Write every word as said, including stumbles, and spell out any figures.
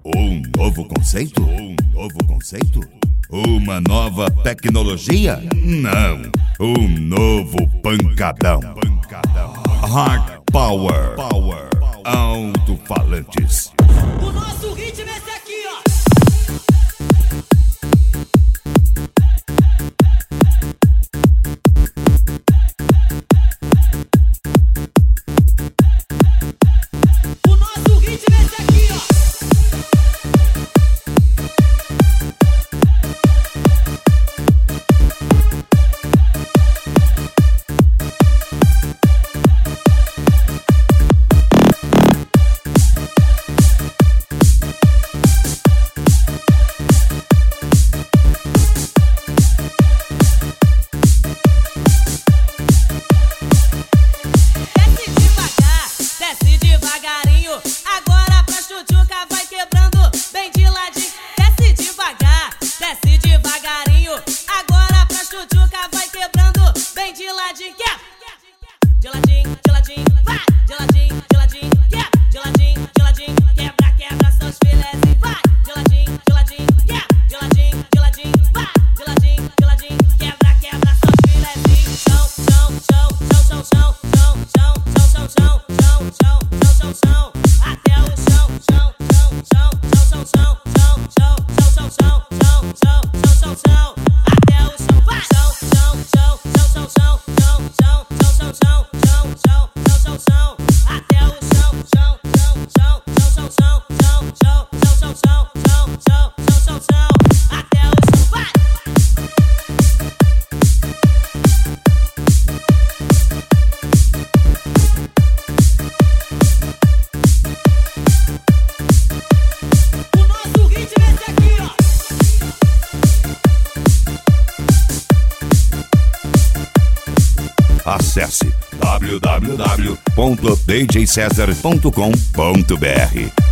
Um novo conceito? Um novo conceito? Uma nova tecnologia? Não, um novo pancadão. Pancadão. Hard Power. Power. Alto-falantes. O nosso ritmo é esse aqui, ó. O nosso ritmo é esse aqui, ó. Desce devagarinho, agora pra chuchuca vai quebrando bem de ladinho. Desce devagar, desce devagarinho, agora pra chuchuca vai quebrando bem de ladinho. De ladinho, de ladinho, vai! De ladinho, de ladinho, quebra! De ladinho, de ladinho, quebra, quebra seus filés e vai! De ladinho, de ladinho, quebra! De ladinho, de ladinho, vai! De ladinho, de ladinho, quebra, quebra seus filés e chão, chão, chão, chão, chão, chão, chão, chão, chão, chão, chão, chão. Chão, chão, até o chão, chão, chão, chão, chão, chão, chão, chão, chão, chão, chão, chão, chão, chão, chão, chão, até o chão, vai! Chão, chão, chão, chão, chão, chão, chão, chão, chão, chão, chão, chão, chão, chão, chão, até o chão, chão, chão, chão, chão, chão, chão, chão, chão, chão, chão, chão, chão, chão, chão, chão, até o chão, vai! Acesse w w w ponto d j cesar ponto com ponto b r.